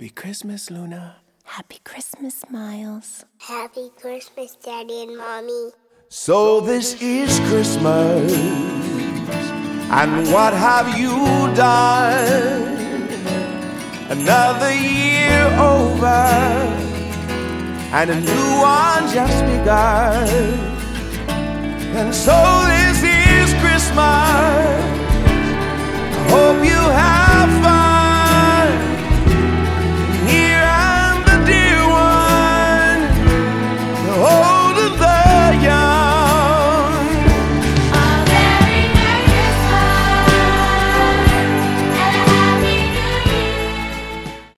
Happy Christmas, Luna. Happy Christmas, Miles. Happy Christmas, Daddy and Mommy. So this is Christmas, and what have you done? Another year over, and a new one just begun. And so